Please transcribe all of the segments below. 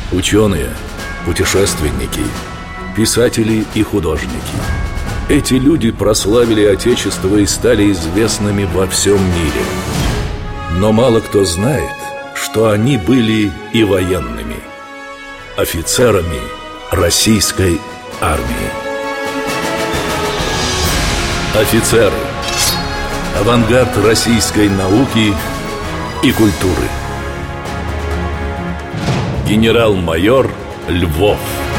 Ученые, путешественники, писатели и художники. Эти люди прославили Отечество и стали известными во всем мире. Но мало кто знает, что они были и военными, офицерами российской армии. Офицеры – авангард российской науки и культуры. Генерал-майор Львов.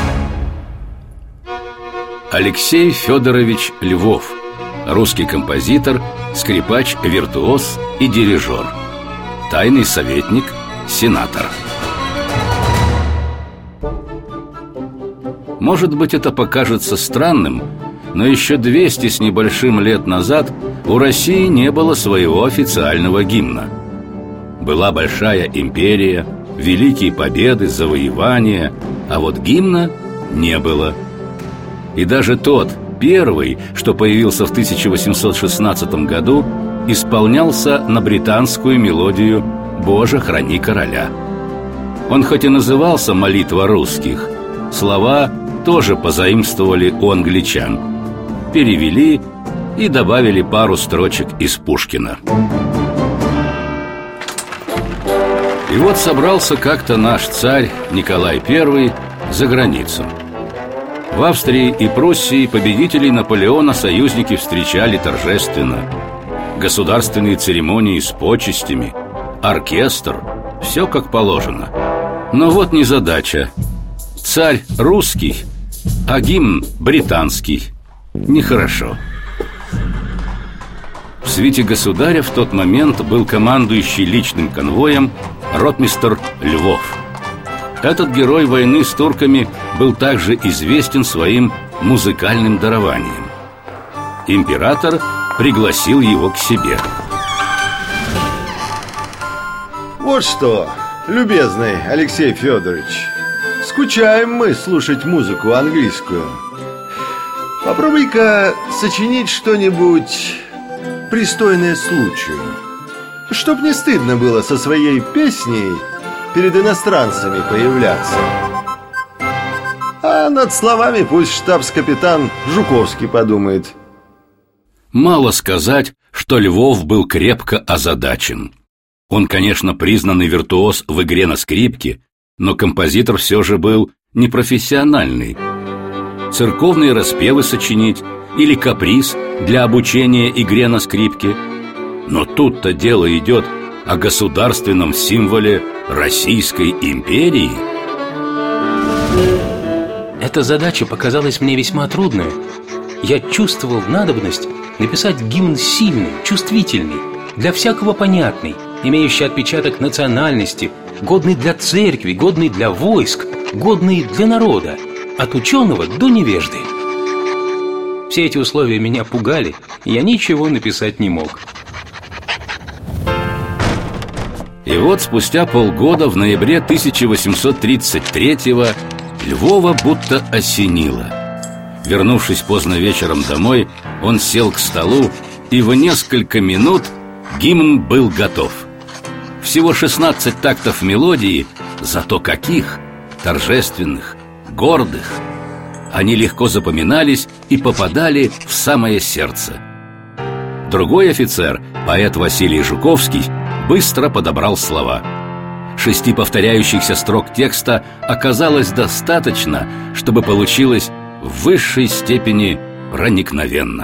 Алексей Федорович Львов. Русский композитор, скрипач, виртуоз и дирижер. Тайный советник, сенатор. Может быть, это покажется странным, но еще 200 с небольшим лет назад у России не было своего официального гимна. Была большая империя, великие победы, завоевания, а вот гимна не было. И даже тот, первый, что появился в 1816 году, исполнялся на британскую мелодию «Боже, храни короля». Он хоть и назывался «Молитва русских», слова тоже позаимствовали у англичан, перевели и добавили пару строчек из Пушкина. И вот собрался как-то наш царь Николай I за границу. В Австрии и Пруссии победителей Наполеона союзники встречали торжественно. Государственные церемонии с почестями, оркестр, все как положено. Но вот незадача. Царь русский, а гимн британский. Нехорошо. В свите государя в тот момент был командующий личным конвоем ротмистр Львов. Этот герой войны с турками был также известен своим музыкальным дарованием. Император пригласил его к себе. Вот что, любезный Алексей Федорович, скучаем мы слушать музыку английскую. Попробуй-ка сочинить что-нибудь пристойное случаю, чтоб не стыдно было со своей песней перед иностранцами появляться. А над словами пусть штабс-капитан Жуковский подумает. Мало сказать, что Львов был крепко озадачен. Он, конечно, признанный виртуоз в игре на скрипке, но композитор все же был непрофессиональный. Церковные распевы сочинить или каприз для обучения игре на скрипке. Но тут-то дело идет о государственном символе Российской империи. Эта задача показалась мне весьма трудной. Я чувствовал надобность написать гимн сильный, чувствительный, для всякого понятный, имеющий отпечаток национальности, годный для церкви, годный для войск, годный для народа, от ученого до невежды. Все эти условия меня пугали, и я ничего написать не мог. И вот спустя полгода, в ноябре 1833-го, Львова будто осенило. Вернувшись поздно вечером домой, он сел к столу, и в несколько минут гимн был готов. Всего 16 тактов мелодии, зато каких! Торжественных, гордых. Они легко запоминались и попадали в самое сердце. Другой офицер, поэт Василий Жуковский, быстро подобрал слова. 6 повторяющихся строк текста оказалось достаточно, чтобы получилось в высшей степени проникновенно.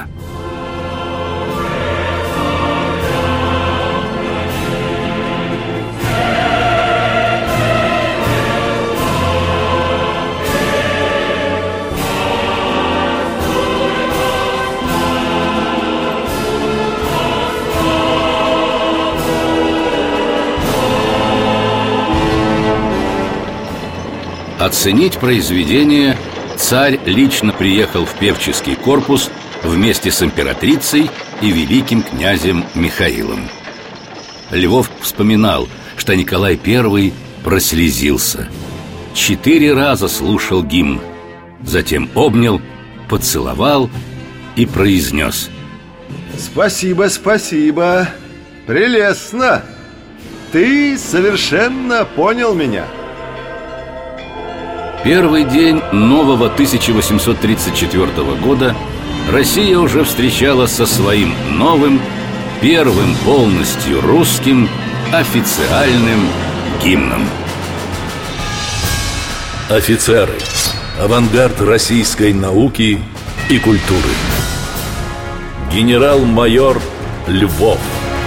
Оценить произведение царь лично приехал в певческий корпус вместе с императрицей и великим князем Михаилом. Львов вспоминал, что Николай I прослезился. 4 раза слушал гимн, затем обнял, поцеловал и произнес: «Спасибо, спасибо, прелестно! Ты совершенно понял меня!» первый день нового 1834 года Россия уже встречала со своим новым, первым полностью русским официальным гимном. Офицеры. Авангард российской науки и культуры. Генерал-майор Львов.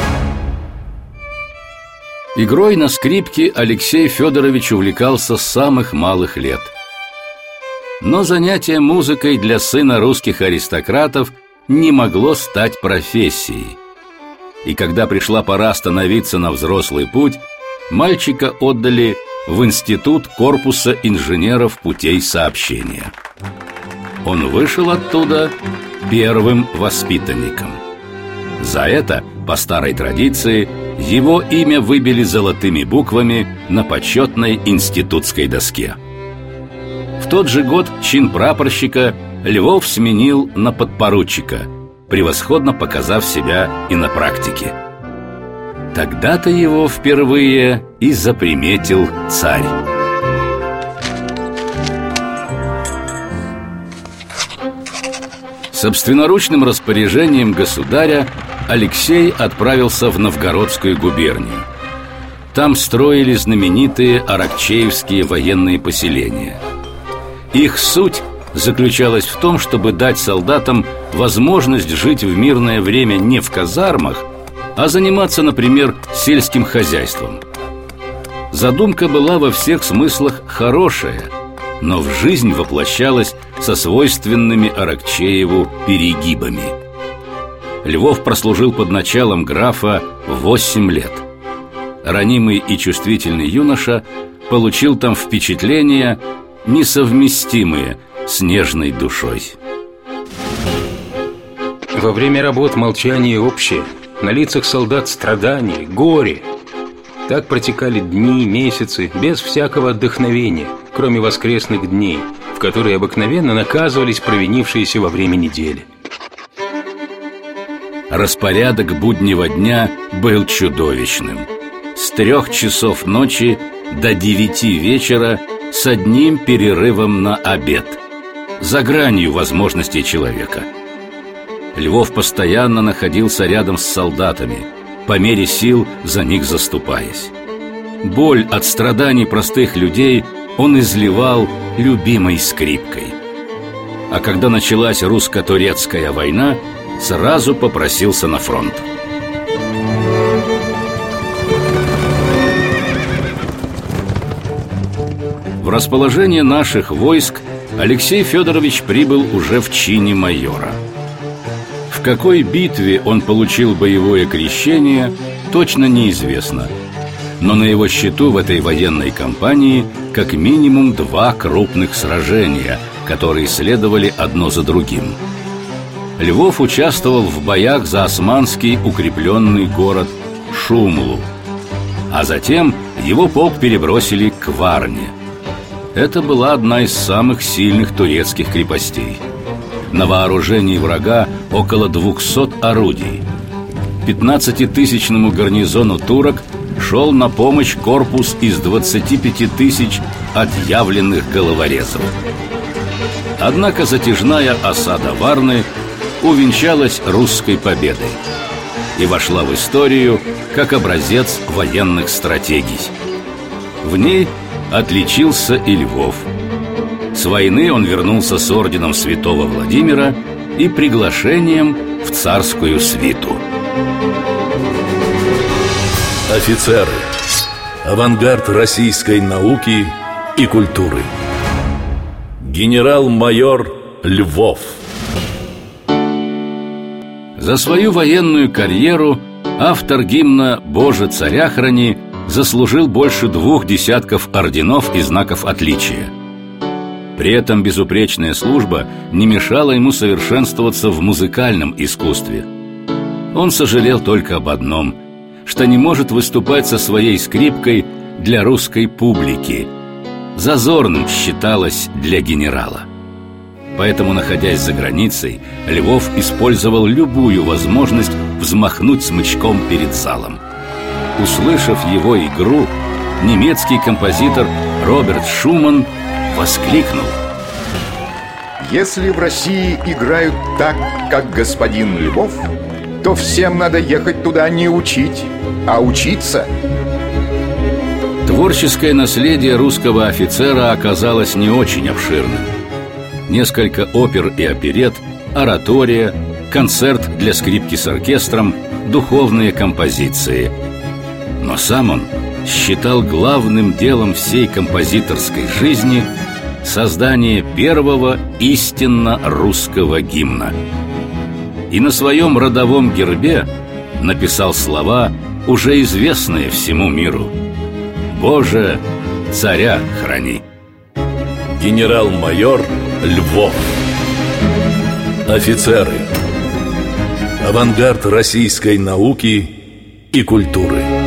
Игрой на скрипке Алексей Федорович увлекался с самых малых лет. Но занятие музыкой для сына русских аристократов не могло стать профессией. И когда пришла пора становиться на взрослый путь, мальчика отдали в Институт корпуса инженеров путей сообщения. Он вышел оттуда первым воспитанником. За это, по старой традиции, его имя выбили золотыми буквами на почетной институтской доске. В тот же год чин прапорщика Львов сменил на подпоручика, превосходно показав себя и на практике. Тогда-то его впервые и заприметил царь. Собственноручным распоряжением государя Алексей отправился в Новгородскую губернию. Там строили знаменитые аракчеевские военные поселения. Их суть заключалась в том, чтобы дать солдатам возможность жить в мирное время не в казармах, а заниматься, например, сельским хозяйством. Задумка была во всех смыслах хорошая, но в жизнь воплощалась со свойственными Аракчееву перегибами. Львов прослужил под началом графа 8 лет. Ранимый и чувствительный юноша получил там впечатления, несовместимые с нежной душой. Во время работ молчание общее, на лицах солдат страдания, горе. Так протекали дни, месяцы, без всякого отдохновения, кроме воскресных дней, в которые обыкновенно наказывались провинившиеся во время недели. Распорядок буднего дня был чудовищным. С 3 часов ночи до 9 вечера с одним перерывом на обед, за гранью возможностей человека. Львов постоянно находился рядом с солдатами, по мере сил за них заступаясь. Боль от страданий простых людей он изливал любимой скрипкой. А когда началась русско-турецкая война, сразу попросился на фронт. В расположение наших войск Алексей Федорович прибыл уже в чине майора. В какой битве он получил боевое крещение, точно неизвестно. Но на его счету в этой военной кампании как минимум 2 крупных сражения, которые следовали одно за другим. Львов участвовал в боях за османский укрепленный город Шумлу, а затем его полк перебросили к Варне. Это была одна из самых сильных турецких крепостей. На вооружении врага около 200 орудий. 15-тысячному гарнизону турок шел на помощь корпус из 25 тысяч отъявленных головорезов. Однако затяжная осада Варны увенчалась русской победой и вошла в историю как образец военных стратегий. В ней отличился и Львов. С войны он вернулся с орденом святого Владимира и приглашением в царскую свиту. Офицеры. Авангард российской науки и культуры. Генерал-майор Львов. За свою военную карьеру автор гимна «Боже, царя храни» заслужил больше 2 десятков орденов и знаков отличия. При этом безупречная служба не мешала ему совершенствоваться в музыкальном искусстве. Он сожалел только об одном, что не может выступать со своей скрипкой для русской публики. Зазорным считалось для генерала. Поэтому, находясь за границей, Львов использовал любую возможность взмахнуть смычком перед залом. Услышав его игру, немецкий композитор Роберт Шуман воскликнул: если в России играют так, как господин Львов, то всем надо ехать туда не учить, а учиться. Творческое наследие русского офицера оказалось не очень обширным. Несколько опер и оперет, оратория, концерт для скрипки с оркестром, духовные композиции. Но сам он считал главным делом всей композиторской жизни создание первого истинно русского гимна. И на своем родовом гербе написал слова, уже известные всему миру: «Боже, царя храни». Генерал-майор Львов. Офицеры. Авангард российской науки и культуры.